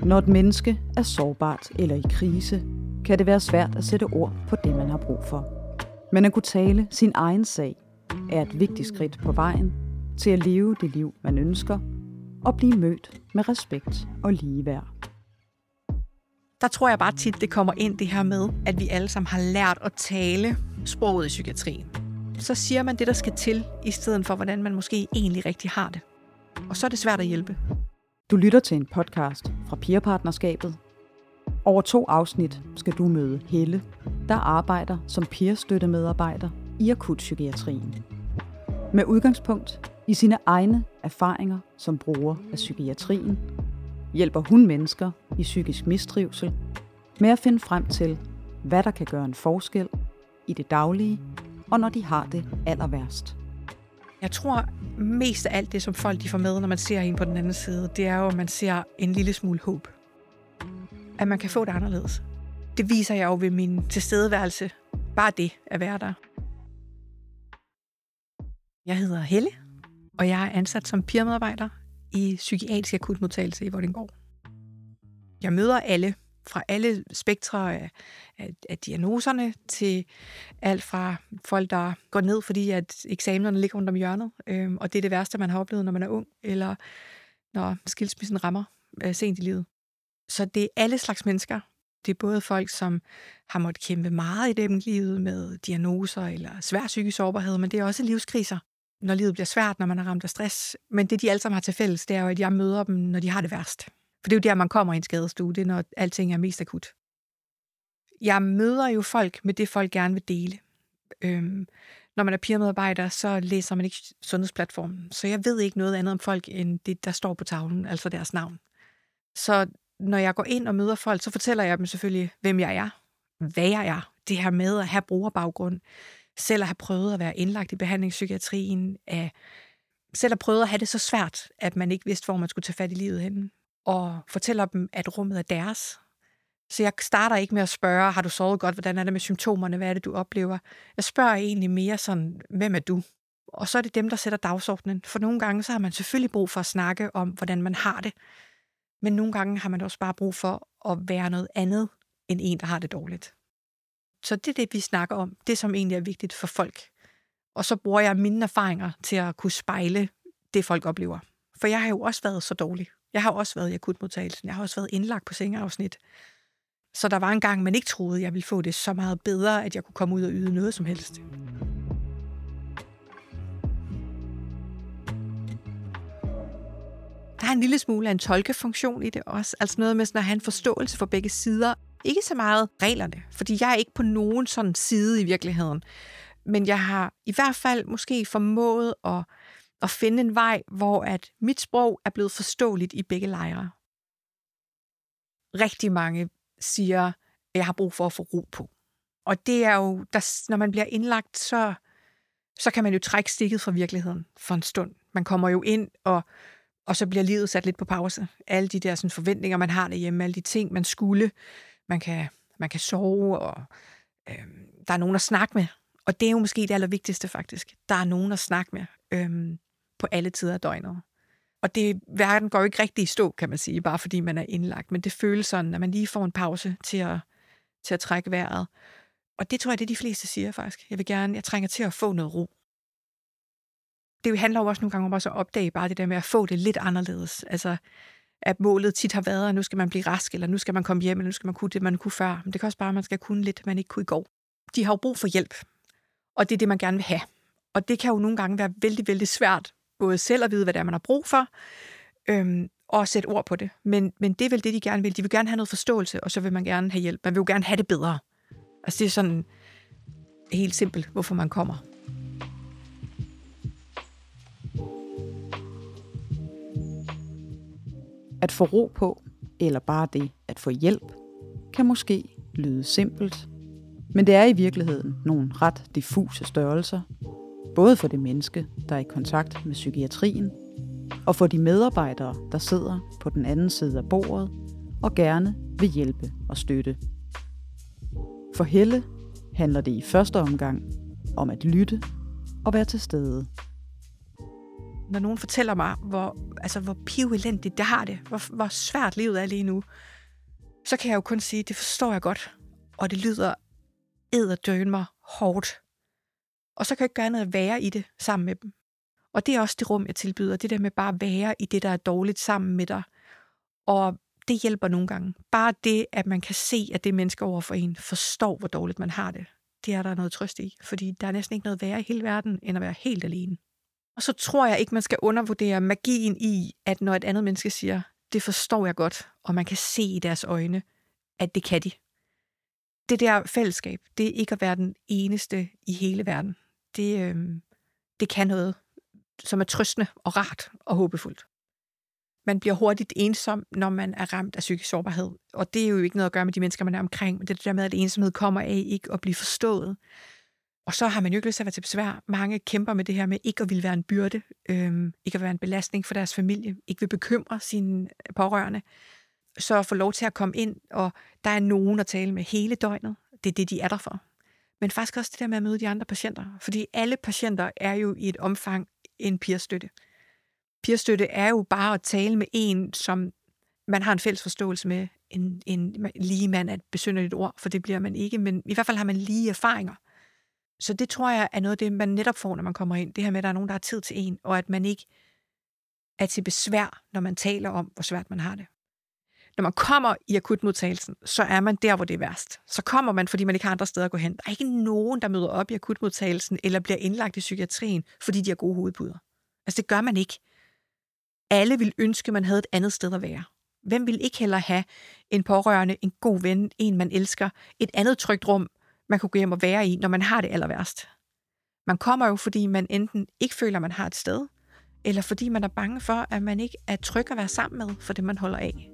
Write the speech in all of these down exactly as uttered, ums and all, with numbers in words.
Når et menneske er sårbart eller i krise, kan det være svært at sætte ord på det, man har brug for. Men at kunne tale sin egen sag er et vigtigt skridt på vejen til at leve det liv, man ønsker, og blive mødt med respekt og ligeværd. Der tror jeg bare tit, det kommer ind det her med, at vi alle sammen har lært at tale sproget i psykiatrien. Så siger man det, der skal til, i stedet for, hvordan man måske egentlig rigtig har det. Og så er det svært at hjælpe. Du lytter til en podcast fra Peerpartnerskabet. Over to afsnit skal du møde Helle, der arbejder som peerstøttemedarbejder i akutpsykiatrien. Med udgangspunkt i sine egne erfaringer som bruger af psykiatrien, hjælper hun mennesker i psykisk mistrivsel med at finde frem til, hvad der kan gøre en forskel i det daglige, og når de har det aller værst. Jeg tror mest af alt det, som folk de får med, når man ser hende på den anden side, det er jo, at man ser en lille smule håb. At man kan få det anderledes. Det viser jeg jo ved min tilstedeværelse. Bare det at være der. Jeg hedder Helle, og jeg er ansat som peermedarbejder i psykiatrisk akutmodtagelse i Vordingborg. Jeg møder alle fra alle spektre af, af, af diagnoserne til alt fra folk, der går ned, fordi at eksamenerne ligger rundt om hjørnet, øh, og det er det værste, man har oplevet, når man er ung, eller når skilsmissen rammer øh, sent i livet. Så det er alle slags mennesker. Det er både folk, som har måttet kæmpe meget i dem livet med diagnoser eller svær psykisk sårbarhed, men det er også livskriser, når livet bliver svært, når man er ramt af stress. Men det, de alle sammen har til fælles, det er jo, at jeg møder dem, når de har det værst. For det er jo der, man kommer i en skadestue, det er, når alting er mest akut. Jeg møder jo folk med det, folk gerne vil dele. Øhm, når man er peermedarbejder, så læser man ikke sundhedsplatformen. Så jeg ved ikke noget andet om folk, end det, der står på tavlen, altså deres navn. Så når jeg går ind og møder folk, så fortæller jeg dem selvfølgelig, hvem jeg er, hvad jeg er. Det her med at have brugerbaggrund, selv at have prøvet at være indlagt i behandlingspsykiatrien, at selv at prøve at have det så svært, at man ikke vidste, hvor man skulle tage fat i livet henne. Og fortæller dem, at rummet er deres. Så jeg starter ikke med at spørge, har du sovet godt, hvordan er det med symptomerne, hvad er det, du oplever? Jeg spørger egentlig mere sådan, hvem er du? Og så er det dem, der sætter dagsordenen. For nogle gange, så har man selvfølgelig brug for at snakke om, hvordan man har det. Men nogle gange har man også bare brug for at være noget andet, end en, der har det dårligt. Så det er det, vi snakker om. Det, som egentlig er vigtigt for folk. Og så bruger jeg mine erfaringer til at kunne spejle det, folk oplever. For jeg har jo også været så dårlig. Jeg har også været i akutmodtagelsen. Jeg har også været indlagt på sengeafsnit. Så der var en gang, man ikke troede, jeg ville få det så meget bedre, at jeg kunne komme ud og yde noget som helst. Der er en lille smule af en tolkefunktion i det også. Altså noget med sådan at have en forståelse for begge sider. Ikke så meget reglerne, fordi jeg er ikke på nogen sådan side i virkeligheden. Men jeg har i hvert fald måske formået at at finde en vej, hvor at mit sprog er blevet forståeligt i begge lejre. Rigtig mange siger, at jeg har brug for at få ro på. Og det er jo, der, når man bliver indlagt, så, så kan man jo trække stikket fra virkeligheden for en stund. Man kommer jo ind, og, og så bliver livet sat lidt på pause. Alle de der sådan, forventninger, man har derhjemme, alle de ting, man skulle. Man kan, man kan sove, og øh, der er nogen at snakke med. Og det er jo måske det allervigtigste faktisk. Der er nogen at snakke med. Øh, på alle tider af døgnet. Og det, verden går jo ikke rigtig i stå, kan man sige, bare fordi man er indlagt. Men det føles sådan, at man lige får en pause til at, til at trække vejret. Og det tror jeg, det de fleste siger faktisk. Jeg vil gerne, jeg trænger til at få noget ro. Det handler jo også nogle gange om også at opdage bare det der med at få det lidt anderledes. Altså, at målet tit har været, at nu skal man blive rask, eller nu skal man komme hjem, eller nu skal man kunne det, man kunne før. Men det kan også bare, at man skal kunne lidt, man ikke kunne i går. De har jo brug for hjælp. Og det er det, man gerne vil have. Og det kan jo nogle gange være vældig, vældig svært både selv at vide, hvad det er, man har brug for, øhm, og sætte ord på det. Men, men det er vel det, de gerne vil. De vil gerne have noget forståelse, og så vil man gerne have hjælp. Man vil jo gerne have det bedre. Altså det er sådan helt simpelt, hvorfor man kommer. At få ro på, eller bare det at få hjælp, kan måske lyde simpelt, men det er i virkeligheden nogle ret diffuse størrelser, både for det menneske, der er i kontakt med psykiatrien, og for de medarbejdere, der sidder på den anden side af bordet og gerne vil hjælpe og støtte. For Helle handler det i første omgang om at lytte og være til stede. Når nogen fortæller mig, hvor altså, hvor pivelendigt det har det, hvor, hvor svært livet er lige nu, så kan jeg jo kun sige, det forstår jeg godt, og det lyder edderdragen mig hårdt. Og så kan jeg ikke gøre andet at være i det sammen med dem. Og det er også det rum, jeg tilbyder, det der med bare at være i det, der er dårligt sammen med dig. Og det hjælper nogle gange. Bare det, at man kan se, at det mennesker over for en forstår, hvor dårligt man har det, det er der noget trøst i. Fordi der er næsten ikke noget værre i hele verden, end at være helt alene. Og så tror jeg ikke, man skal undervurdere magien i, at når et andet menneske siger, det forstår jeg godt, og man kan se i deres øjne, at det kan de. Det der fællesskab, det er ikke at være den eneste i hele verden. Det, øh, det kan noget, som er trøstende og rart og håbefuldt. Man bliver hurtigt ensom, når man er ramt af psykisk sårbarhed. Og det er jo ikke noget at gøre med de mennesker, man er omkring. Men det er det der med, at ensomhed kommer af ikke at blive forstået. Og så har man jo ikke lyst til at være til besvær. Mange kæmper med det her med ikke at ville være en byrde, øhm, ikke at være en belastning for deres familie, ikke vil bekymre sine pårørende. Så få lov til at komme ind, og der er nogen at tale med hele døgnet. Det er det, de er der for. Men faktisk også det der med at møde de andre patienter. Fordi alle patienter er jo i et omfang en peerstøtte. Peerstøtte er jo bare at tale med en, som man har en fælles forståelse med. En, en lige mand er et besynderligt ord, for det bliver man ikke, men i hvert fald har man lige erfaringer. Så det tror jeg er noget af det, man netop får, når man kommer ind. Det her med, at der er nogen, der har tid til en, og at man ikke er til besvær, når man taler om, hvor svært man har det. Når man kommer i akutmodtagelsen, så er man der, hvor det er værst. Så kommer man, fordi man ikke har andre steder at gå hen. Der er ikke nogen, der møder op i akutmodtagelsen, eller bliver indlagt i psykiatrien, fordi de har gode hovedpuder. Altså, det gør man ikke. Alle vil ønske, man havde et andet sted at være. Hvem vil ikke heller have en pårørende, en god ven, en man elsker, et andet trygt rum, man kunne gå hjem og være i, når man har det aller værst. Man kommer jo, fordi man enten ikke føler, man har et sted, eller fordi man er bange for, at man ikke er tryg at være sammen med, for det man holder af.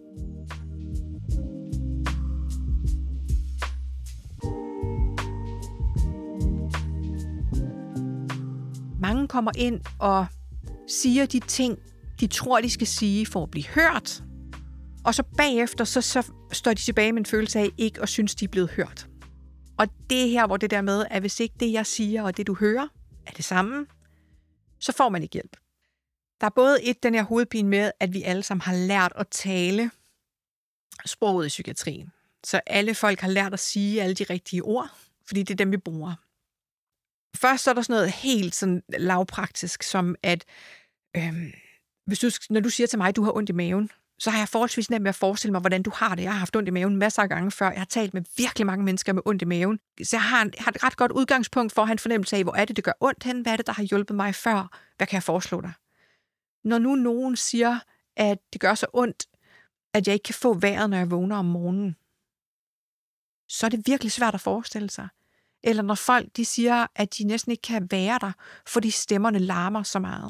Mange kommer ind og siger de ting, de tror, de skal sige for at blive hørt. Og så bagefter, så, så står de tilbage med en følelse af ikke at synes, de er blevet hørt. Og det er her, hvor det der med, at hvis ikke det, jeg siger, og det, du hører, er det samme, så får man ikke hjælp. Der er både et, den her hovedpine med, at vi alle sammen har lært at tale sproget i psykiatrien. Så alle folk har lært at sige alle de rigtige ord, fordi det er dem, vi bruger. Først så er der sådan noget helt sådan lavpraktisk, som at øhm, hvis du, når du siger til mig, at du har ondt i maven, så har jeg forholdsvis nemt med at forestille mig, hvordan du har det. Jeg har haft ondt i maven masser af gange før. Jeg har talt med virkelig mange mennesker med ondt i maven. Så jeg har, en, har et ret godt udgangspunkt for at have en fornemmelse af, hvor er det, det gør ondt hen? Hvad er det, der har hjulpet mig før? Hvad kan jeg foreslå dig? Når nu nogen siger, at det gør så ondt, at jeg ikke kan få vejret, når jeg vågner om morgenen, så er det virkelig svært at forestille sig. Eller når folk de siger, at de næsten ikke kan være der, fordi stemmerne larmer så meget.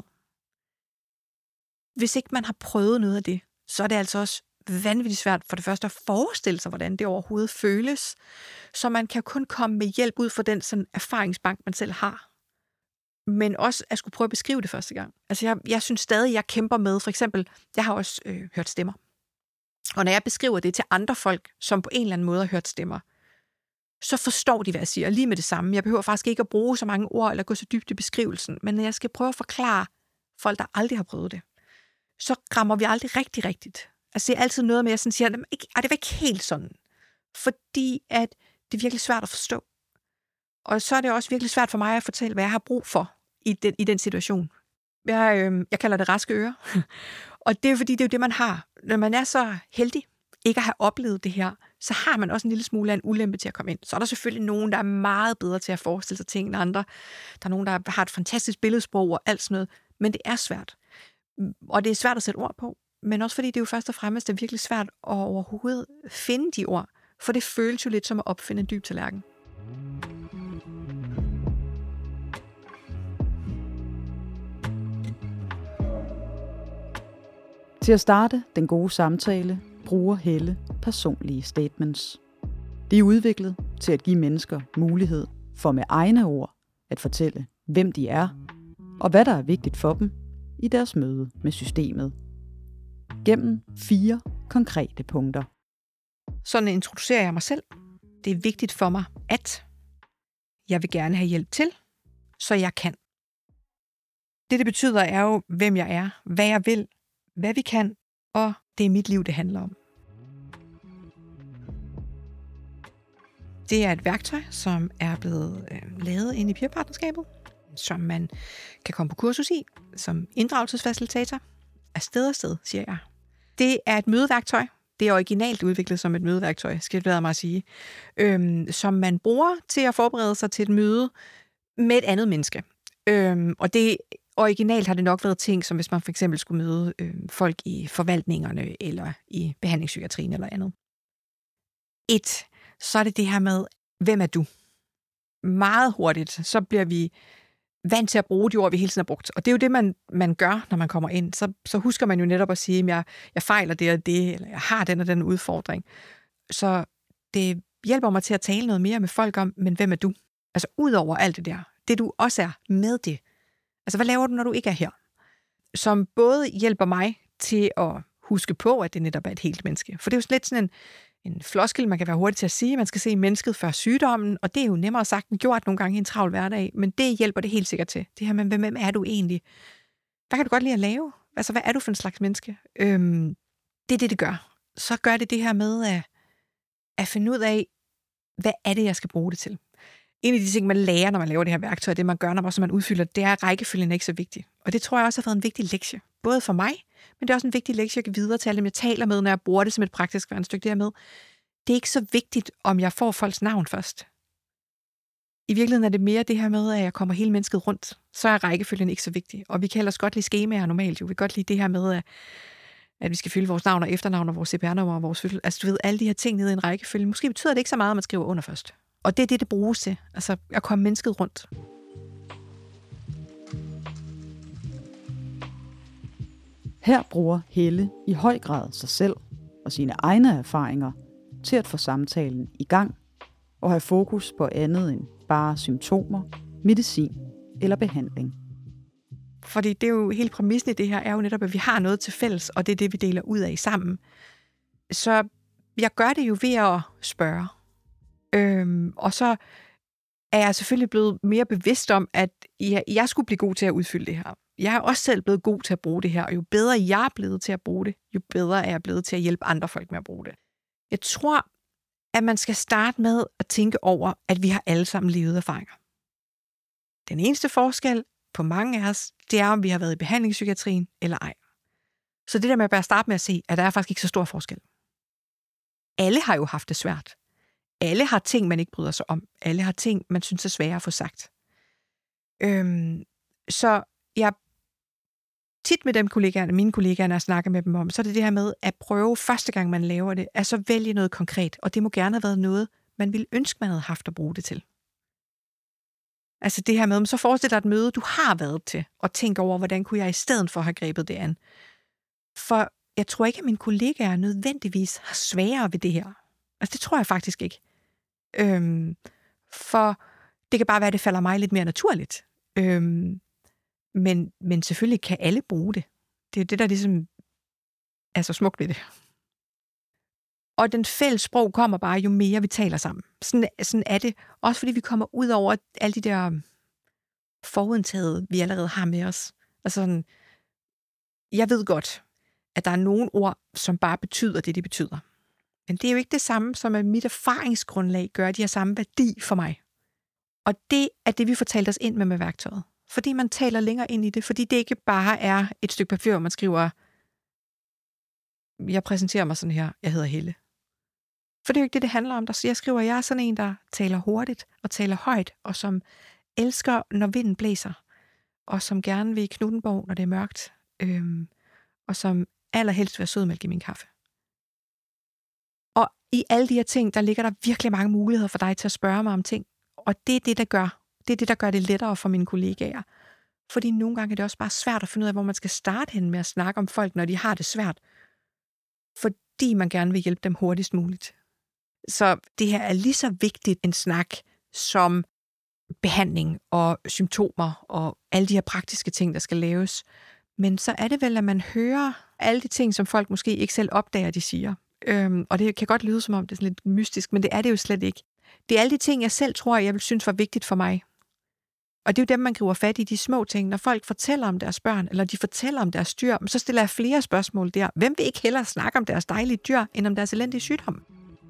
Hvis ikke man har prøvet noget af det, så er det altså også vanvittigt svært for det første at forestille sig, hvordan det overhovedet føles. Så man kan kun komme med hjælp ud fra den sådan, erfaringsbank, man selv har. Men også at skulle prøve at beskrive det første gang. Altså jeg, jeg synes stadig, jeg kæmper med, for eksempel, jeg har også øh, hørt stemmer. Og når jeg beskriver det til andre folk, som på en eller anden måde har hørt stemmer, så forstår de, hvad jeg siger, lige med det samme. Jeg behøver faktisk ikke at bruge så mange ord, eller gå så dybt i beskrivelsen, men når jeg skal prøve at forklare folk, der aldrig har prøvet det, så rammer vi aldrig rigtig rigtigt. Altså det er altid noget med, at jeg sådan siger, at det var ikke helt sådan. Fordi at det er virkelig svært at forstå. Og så er det også virkelig svært for mig at fortælle, hvad jeg har brug for i den, i den situation. Jeg, øh, jeg kalder det raske ører. Og det er fordi, det er jo det, man har. Når man er så heldig ikke at have oplevet det her, så har man også en lille smule af en ulempe til at komme ind. Så er der selvfølgelig nogen, der er meget bedre til at forestille sig ting end andre. Der er nogen, der har et fantastisk billedsprog og alt sådan noget. Men det er svært. Og det er svært at sætte ord på. Men også fordi det er jo først og fremmest er virkelig svært at overhovedet finde de ord. For det føles jo lidt som at opfinde en dyb tallerken. Til at starte den gode samtale bruger Helle personlige statements. De er udviklet til at give mennesker mulighed for med egne ord at fortælle, hvem de er, og hvad der er vigtigt for dem i deres møde med systemet. Gennem fire konkrete punkter. Sådan introducerer jeg mig selv. Det er vigtigt for mig, at jeg vil gerne have hjælp til, så jeg kan. Det, det betyder, er jo, hvem jeg er, hvad jeg vil, hvad vi kan, og det er mit liv, det handler om. Det er et værktøj, som er blevet øh, lavet ind i peerpartnerskabet, som man kan komme på kursus i, som inddragelsesfacilitator. Af sted og sted, siger jeg. Det er et mødeværktøj. Det er originalt udviklet som et mødeværktøj, skal jeg lade mig at sige, øhm, som man bruger til at forberede sig til et møde med et andet menneske. Øhm, og det originalt har det nok været ting, som hvis man for eksempel skulle møde øhm, folk i forvaltningerne eller i behandlingspsykiatrien eller andet. Et, så er det det her med, hvem er du? Meget hurtigt, så bliver vi vant til at bruge de ord, vi hele tiden har brugt. Og det er jo det, man, man gør, når man kommer ind. Så, så husker man jo netop at sige, at jeg, jeg fejler det og det, eller jeg har den og den udfordring. Så det hjælper mig til at tale noget mere med folk om, men hvem er du? Altså ud over alt det der. Det du også er med det. Altså hvad laver du, når du ikke er her? Som både hjælper mig til at huske på, at det netop er et helt menneske. For det er jo lidt sådan en, en floskel, man kan være hurtig til at sige. Man skal se mennesket før sygdommen, og det er jo nemmere sagt end gjort nogle gange i en travl hverdag, men det hjælper det helt sikkert til. Det her med, hvem er du egentlig? Hvad kan du godt lide at lave? Altså, hvad er du for en slags menneske? Øhm, det er det, det gør. Så gør det det her med at, at finde ud af, hvad er det, jeg skal bruge det til? En af de ting, man lærer, når man laver det her værktøj, det man gør, når man udfylder, det er, at rækkefølgen er ikke så vigtig. Og det tror jeg også har været en vigtig lektie. Både for mig, men det er også en vigtig lektie, jeg kan videre til alle dem, jeg taler med, når jeg bruger det som et praktisk værktøj dermed. Det er ikke så vigtigt, om jeg får folks navn først. I virkeligheden er det mere det her med, at jeg kommer hele mennesket rundt. Så er rækkefølgen ikke så vigtig. Og vi kan ellers godt lide skemaer normalt. Jo. Vi kan godt lide det her med, at, at vi skal fylde vores navn og efternavn og vores C P R-nummer og vores fødsel. Altså du ved, alle de her ting nede i en rækkefølge. Måske betyder det ikke så meget, at man skriver under først. Og det er det, det bruges til. Altså at komme mennesket rundt. Her bruger Helle i høj grad sig selv og sine egne erfaringer til at få samtalen i gang og have fokus på andet end bare symptomer, medicin eller behandling. Fordi det er jo helt præmissen i det her, er jo netop, at vi har noget til fælles, og det er det, vi deler ud af sammen. Så jeg gør det jo ved at spørge. Øhm, og så er jeg selvfølgelig blevet mere bevidst om, at jeg, jeg skulle blive god til at udfylde det her. Jeg er også selv blevet god til at bruge det her, og jo bedre jeg er blevet til at bruge det, jo bedre er jeg blevet til at hjælpe andre folk med at bruge det. Jeg tror, at man skal starte med at tænke over, at vi har alle sammen levet erfaringer. Den eneste forskel på mange af os, det er, om vi har været i behandlingspsykiatrien eller ej. Så det der med at bare starte med at se, at der er faktisk ikke så stor forskel. Alle har jo haft det svært. Alle har ting, man ikke bryder sig om. Alle har ting, man synes er svære at få sagt. Øhm, så jeg tit med dem kollegaerne, mine kollegaer, når jeg snakker med dem om, så er det det her med at prøve første gang, man laver det, at så vælge noget konkret. Og det må gerne have været noget, man ville ønske, man havde haft at bruge det til. Altså det her med, så forestil dig et møde, du har været til, og tænk over, hvordan kunne jeg i stedet for have grebet det an. For jeg tror ikke, at mine kollegaer nødvendigvis har sværere ved det her. Altså det tror jeg faktisk ikke. Øhm, for det kan bare være, at det falder mig lidt mere naturligt. Øhm, men, men selvfølgelig kan alle bruge det. Det er det, der ligesom er så smukt ved det. Og den fælles sprog kommer bare, jo mere vi taler sammen. Sådan, sådan er det. Også fordi vi kommer ud over alle de der forudindtagede, vi allerede har med os. Altså sådan, jeg ved godt, at der er nogle ord, som bare betyder det, de betyder. Men det er jo ikke det samme, som at mit erfaringsgrundlag gør, at de har samme værdi for mig. Og det er det, vi får talt os ind med med værktøjet. Fordi man taler længere ind i det. Fordi det ikke bare er et stykke papir, hvor man skriver, jeg præsenterer mig sådan her, jeg hedder Helle. For det er jo ikke det, det handler om. Jeg skriver, jeg er sådan en, der taler hurtigt og taler højt, og som elsker, når vinden blæser, og som gerne vil i Knuthenborg, når det er mørkt, øhm, og som allerhelst vil have sødmælk i min kaffe. Og i alle de her ting, der ligger der virkelig mange muligheder for dig til at spørge mig om ting. Og det er det, der gør, det er det, der gør det lettere for mine kollegaer. Fordi nogle gange er det også bare svært at finde ud af, hvor man skal starte hen med at snakke om folk, når de har det svært. Fordi man gerne vil hjælpe dem hurtigst muligt. Så det her er lige så vigtigt en snak som behandling og symptomer og alle de her praktiske ting, der skal laves. Men så er det vel, at man hører alle de ting, som folk måske ikke selv opdager, de siger. Øhm, og det kan godt lyde som om, det er sådan lidt mystisk, men det er det jo slet ikke. Det er alle de ting, jeg selv tror, jeg vil synes var vigtigt for mig. Og det er jo dem, man griber fat i, de små ting. Når folk fortæller om deres børn, eller de fortæller om deres dyr, så stiller jeg flere spørgsmål der. Hvem vil ikke hellere snakke om deres dejlige dyr, end om deres elendige sygdom?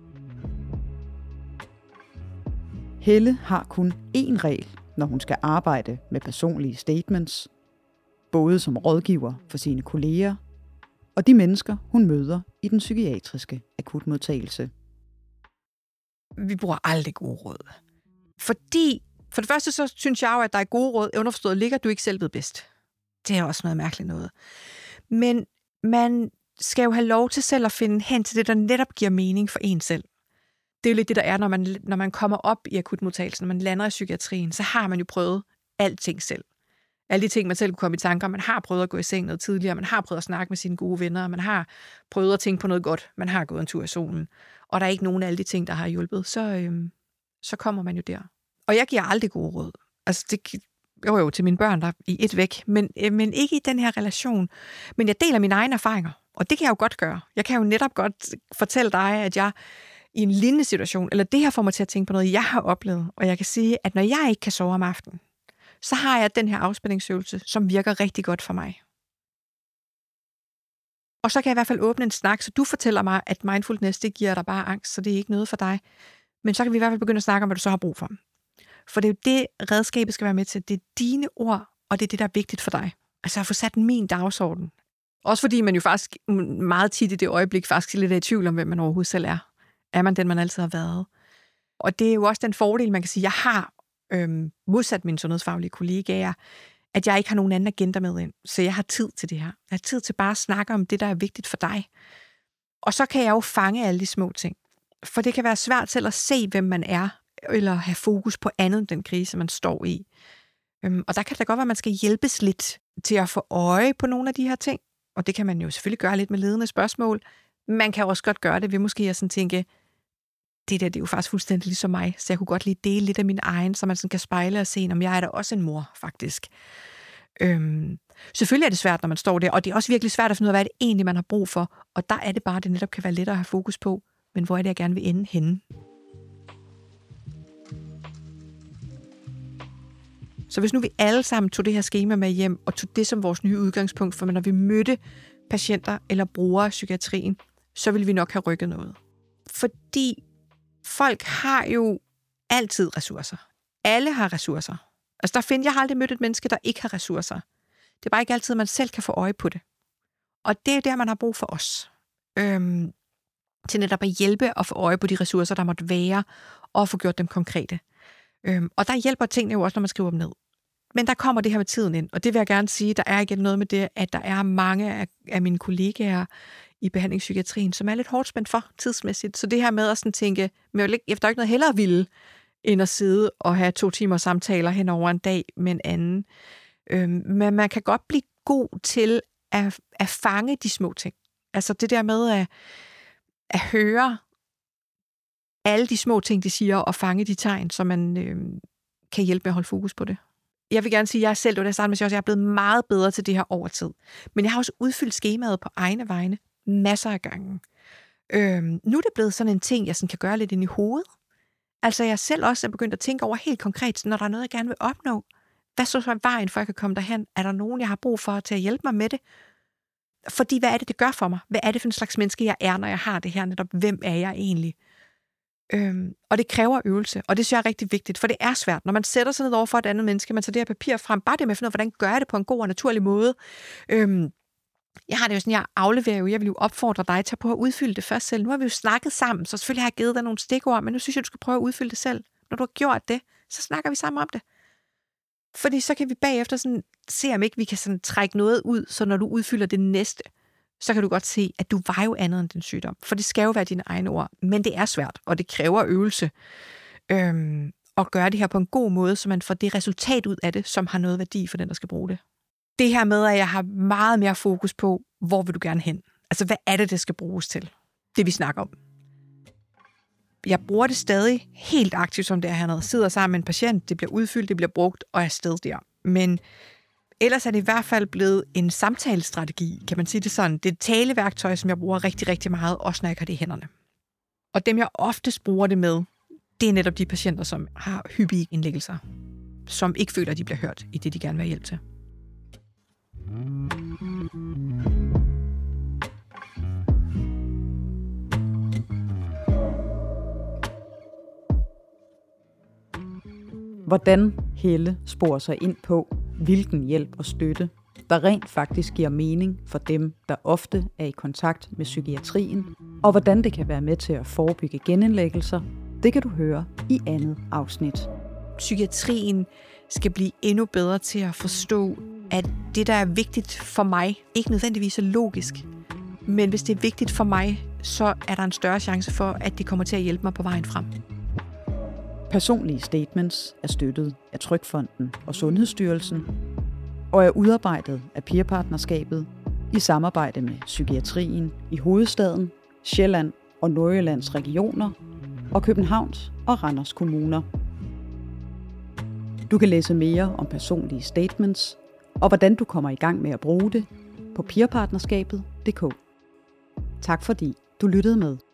Helle har kun én regel, når hun skal arbejde med personlige statements, både som rådgiver for sine kolleger og de mennesker, hun møder i den psykiatriske akutmodtagelse. Vi bruger aldrig gode råd. Fordi, for det første, så synes jeg jo, at der er gode råd, underforstået ligger du ikke selv ved bedst. Det er også noget mærkeligt noget. Men man skal jo have lov til selv at finde hen til det, der netop giver mening for en selv. Det er jo lidt det, der er, når man, når man kommer op i akutmodtagelsen, når man lander i psykiatrien, så har man jo prøvet alting selv. Alle de ting, man selv kunne komme i tanker, man har prøvet at gå i seng noget tidligere, man har prøvet at snakke med sine gode venner, man har prøvet at tænke på noget godt, man har gået en tur i solen, og der er ikke nogen af alle de ting, der har hjulpet, så, øhm, så kommer man jo der. Og jeg giver aldrig gode råd. Altså, det jo jo til mine børn, der er i et væk, men, øh, men ikke i den her relation. Men jeg deler mine egne erfaringer, og det kan jeg jo godt gøre. Jeg kan jo netop godt fortælle dig, at jeg i en lignende situation, eller det her får mig til at tænke på noget, jeg har oplevet, og jeg kan sige, at når jeg ikke kan sove om aftenen, så har jeg den her afspændingsøvelse, som virker rigtig godt for mig. Og så kan jeg i hvert fald åbne en snak, så du fortæller mig, at mindfulness, det giver dig bare angst, så det er ikke noget for dig. Men så kan vi i hvert fald begynde at snakke om, hvad du så har brug for. For det er jo det, redskabet skal være med til. Det er dine ord, og det er det, der er vigtigt for dig. Altså at få sat min dagsorden. Også fordi man jo faktisk meget tit i det øjeblik faktisk lidt er i tvivl om, hvem man overhovedet selv er. Er man den, man altid har været? Og det er jo også den fordel, man kan sige, jeg har øhm, modsat mine sundhedsfaglige kollegaer, at jeg ikke har nogen anden agenda med ind. Så jeg har tid til det her. Jeg har tid til bare at snakke om det, der er vigtigt for dig. Og så kan jeg jo fange alle de små ting. For det kan være svært selv at se, hvem man er, eller have fokus på andet end den krise, man står i. Øhm, og der kan det da godt være, at man skal hjælpes lidt til at få øje på nogle af de her ting. Og det kan man jo selvfølgelig gøre lidt med ledende spørgsmål. Man kan også godt gøre det ved måske at sådan tænke, det der, det er jo faktisk fuldstændig ligesom mig, så jeg kunne godt lige dele lidt af min egen, så man sådan kan spejle og se, om jeg er da også en mor, faktisk. Øhm, selvfølgelig er det svært, når man står der, og det er også virkelig svært at finde ud af, hvad det egentlig, man har brug for. Og der er det bare, det netop kan være lettere at have fokus på, men hvor er det, jeg gerne vil ende henne? Så hvis nu vi alle sammen tog det her skema med hjem, og tog det som vores nye udgangspunkt, for når vi mødte patienter eller brugere af psykiatrien, så ville vi nok have rykket noget. Fordi folk har jo altid ressourcer. Alle har ressourcer. Altså der finder, jeg har aldrig mødt et menneske, der ikke har ressourcer. Det er bare ikke altid, at man selv kan få øje på det. Og det er der, man har brug for os. Øhm, til netop at hjælpe og få øje på de ressourcer, der måtte være, og få gjort dem konkrete. Øhm, og der hjælper tingene jo også, når man skriver dem ned. Men der kommer det her med tiden ind, og det vil jeg gerne sige, der er igen noget med det, at der er mange af, af mine kollegaer i behandlingspsykiatrien, som er lidt hårdt spændt for tidsmæssigt. Så det her med at sådan tænke, men jeg er ikke noget hellere ville, end at sidde og have to timer samtaler hen over en dag med en anden. Øhm, men man kan godt blive god til at, at fange de små ting. Altså det der med at, at høre alle de små ting, de siger, og fange de tegn, så man øhm, kan hjælpe med at holde fokus på det. Jeg vil gerne sige, at jeg selv, det er jeg er blevet meget bedre til det her over tid. Men jeg har også udfyldt skemaet på egne vegne masser af gange. Øhm, nu er det blevet sådan en ting, jeg sådan kan gøre lidt ind i hovedet. Altså jeg selv også er begyndt at tænke over helt konkret, når der er noget, jeg gerne vil opnå. Hvad så er vejen, for jeg kan komme derhen? Er der nogen, jeg har brug for til at hjælpe mig med det? Fordi hvad er det, det gør for mig? Hvad er det for en slags menneske, jeg er, når jeg har det her? Netop, hvem er jeg egentlig? Øhm, og det kræver øvelse, og det synes jeg er rigtig vigtigt, for det er svært, når man sætter sig ned over for et andet menneske, man tager det her papir frem, bare det med at finde ud af, hvordan gør jeg det på en god og naturlig måde. Øhm, jeg har det jo sådan, jeg afleverer jo, jeg vil jo opfordre dig til at prøve at udfylde det først selv. Nu har vi jo snakket sammen, så selvfølgelig har jeg givet dig nogle stikord, men nu synes jeg, du skal prøve at udfylde det selv. Når du har gjort det, så snakker vi sammen om det. Fordi så kan vi bagefter sådan se, om ikke vi kan sådan trække noget ud, så når du udfylder det næste, så kan du godt se, at du var jo andet end den sygdom. For det skal jo være dine egne ord. Men det er svært, og det kræver øvelse. Øhm, at gøre det her på en god måde, så man får det resultat ud af det, som har noget værdi for den, der skal bruge det. Det her med, at jeg har meget mere fokus på, hvor vil du gerne hen? Altså, hvad er det, det skal bruges til? Det vi snakker om. Jeg bruger det stadig helt aktivt, som det er hernede. Sidder sammen med en patient, det bliver udfyldt, det bliver brugt, og er sted der. Men ellers er det i hvert fald blevet en samtalestrategi, kan man sige det sådan. Det er et taleværktøj, som jeg bruger rigtig, rigtig meget, også når jeg har det i hænderne. Og dem, jeg oftest bruger det med, det er netop de patienter, som har hyppige indlæggelser. som ikke føler, at de bliver hørt i det, de gerne vil have hjælp til. Hvordan Helle sporer sig ind på, hvilken hjælp og støtte, der rent faktisk giver mening for dem, der ofte er i kontakt med psykiatrien, og hvordan det kan være med til at forebygge genindlæggelser, det kan du høre i andet afsnit. Psykiatrien skal blive endnu bedre til at forstå, at det, der er vigtigt for mig, ikke nødvendigvis er logisk. Men hvis det er vigtigt for mig, så er der en større chance for, at det kommer til at hjælpe mig på vejen frem. Personlige statements er støttet af Trygfonden og Sundhedsstyrelsen, og er udarbejdet af Peerpartnerskabet i samarbejde med psykiatrien i hovedstaden, Sjælland og Nordjyllands regioner og Københavns og Randers kommuner. Du kan læse mere om personlige statements og hvordan du kommer i gang med at bruge det på peerpartnerskabet punktum d k. Tak fordi du lyttede med.